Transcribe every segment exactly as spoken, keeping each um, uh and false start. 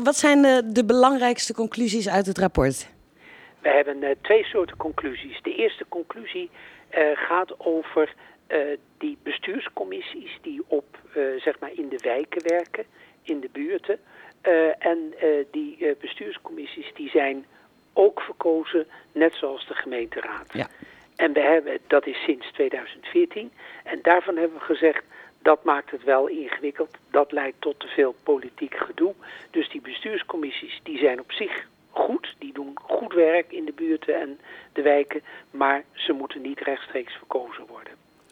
wat zijn de, de belangrijkste conclusies uit het rapport? We hebben uh, twee soorten conclusies. De eerste conclusie uh, gaat over uh, die bestuurscommissies die op, uh, zeg maar in de wijken werken, in de buurten. Uh, en uh, die uh, bestuurscommissies die zijn ook verkozen, net zoals de gemeenteraad. Ja. En we hebben, dat is sinds tweeduizend veertien. En daarvan hebben we gezegd, dat maakt het wel ingewikkeld. Dat leidt tot te veel politiek gedoe. Dus die bestuurscommissies die zijn op zich goed. Die doen goed werk in de buurten en de wijken. Maar ze moeten niet rechtstreeks verkozen worden.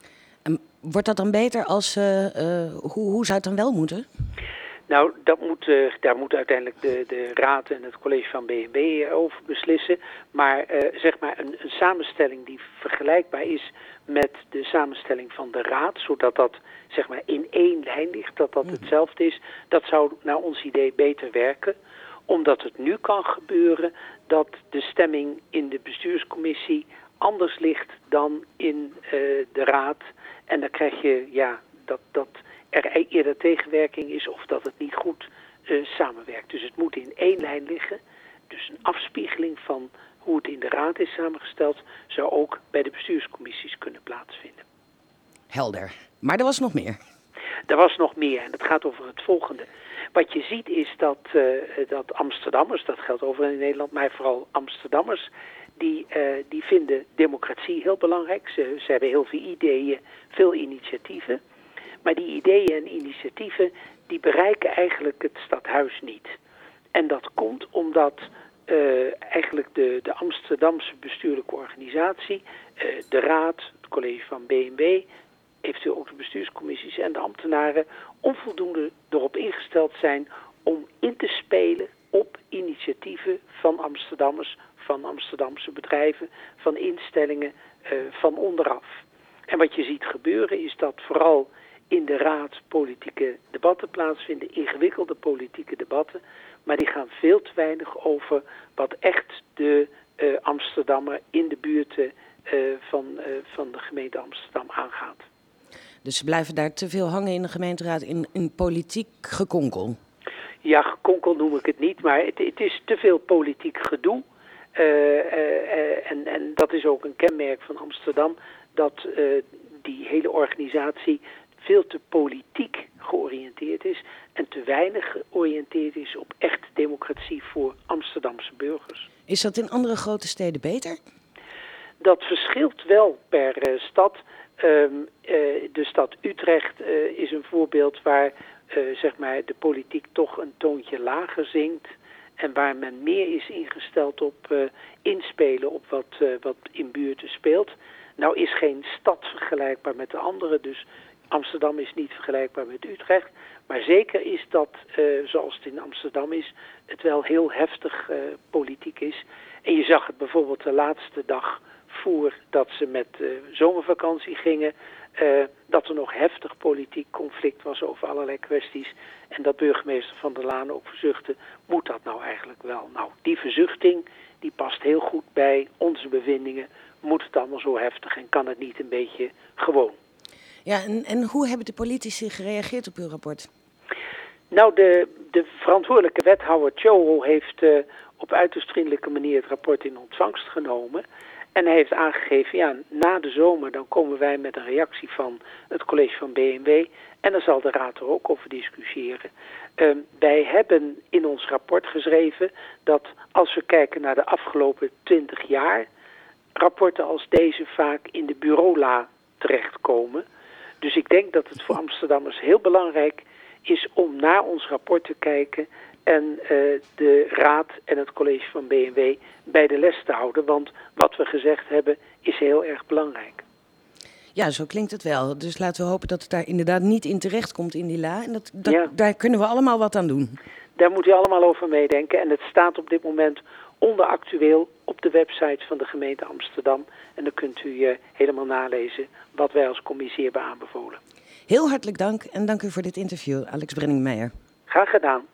En wordt dat dan beter als... Uh, uh, hoe, hoe zou het dan wel moeten? Nou, dat moet, uh, daar moet uiteindelijk de, de raad en het college van B N W over beslissen. Maar uh, zeg maar een, een samenstelling die vergelijkbaar is met de samenstelling van de raad, zodat dat zeg maar in één lijn ligt, dat dat hetzelfde is, dat zou naar ons idee beter werken. Omdat het nu kan gebeuren dat de stemming in de bestuurscommissie anders ligt dan in uh, de raad. En dan krijg je ja dat... dat er eerder tegenwerking is of dat het niet goed uh, samenwerkt. Dus het moet in één lijn liggen. Dus een afspiegeling van hoe het in de raad is samengesteld zou ook bij de bestuurscommissies kunnen plaatsvinden. Helder. Maar er was nog meer. Er was nog meer en het gaat over het volgende. Wat je ziet is dat, uh, dat Amsterdammers, dat geldt overal in Nederland, maar vooral Amsterdammers, die, uh, die vinden democratie heel belangrijk. Ze, ze hebben heel veel ideeën, veel initiatieven. Maar die ideeën en initiatieven, die bereiken eigenlijk het stadhuis niet. En dat komt omdat uh, eigenlijk de, de Amsterdamse bestuurlijke organisatie, uh, de raad, het college van B N W, eventueel ook de bestuurscommissies en de ambtenaren, onvoldoende erop ingesteld zijn om in te spelen op initiatieven van Amsterdammers, van Amsterdamse bedrijven, van instellingen, uh, van onderaf. En wat je ziet gebeuren is dat vooral in de raad politieke debatten plaatsvinden, ingewikkelde politieke debatten, maar die gaan veel te weinig over wat echt de uh, Amsterdammer in de buurten uh, van, uh, van de gemeente Amsterdam aangaat. Dus ze blijven daar te veel hangen in de gemeenteraad in, in politiek gekonkel? Ja, gekonkel noem ik het niet, maar het, het is te veel politiek gedoe. Uh, uh, uh, en, en dat is ook een kenmerk van Amsterdam, dat uh, die hele organisatie veel te politiek georiënteerd is en te weinig georiënteerd is op echte democratie voor Amsterdamse burgers. Is dat in andere grote steden beter? Dat verschilt wel per uh, stad. Um, uh, de stad Utrecht uh, is een voorbeeld waar uh, zeg maar de politiek toch een toontje lager zingt en waar men meer is ingesteld op uh, inspelen op wat, uh, wat in buurten speelt. Nou is geen stad vergelijkbaar met de andere, dus Amsterdam is niet vergelijkbaar met Utrecht. Maar zeker is dat, uh, zoals het in Amsterdam is, het wel heel heftig uh, politiek is. En je zag het bijvoorbeeld de laatste dag voordat ze met uh, zomervakantie gingen, uh, dat er nog heftig politiek conflict was over allerlei kwesties. En dat burgemeester Van der Laan ook verzuchtte, moet dat nou eigenlijk wel? Nou, die verzuchting die past heel goed bij onze bevindingen. Moet het allemaal zo heftig en kan het niet een beetje gewoon? Ja, en, en hoe hebben de politici gereageerd op uw rapport? Nou, de, de verantwoordelijke wethouder Tjoho heeft uh, op uiterst vriendelijke manier het rapport in ontvangst genomen. En hij heeft aangegeven, ja, na de zomer dan komen wij met een reactie van het college van B N W. En dan zal de raad er ook over discussiëren. Uh, wij hebben in ons rapport geschreven dat als we kijken naar de afgelopen twintig jaar, rapporten als deze vaak in de bureaula terechtkomen. Dus ik denk dat het voor Amsterdammers heel belangrijk is om naar ons rapport te kijken en uh, de raad en het college van B N W bij de les te houden. Want wat we gezegd hebben is heel erg belangrijk. Ja, zo klinkt het wel. Dus laten we hopen dat het daar inderdaad niet in terecht komt in die la. En dat, dat, ja. daar kunnen we allemaal wat aan doen. Daar moet u allemaal over meedenken. En het staat op dit moment onder actueel op de website van de gemeente Amsterdam. En dan kunt u uh, helemaal nalezen wat wij als commissie hebben aanbevolen. Heel hartelijk dank en dank u voor dit interview, Alex Brenning-Meijer. Graag gedaan.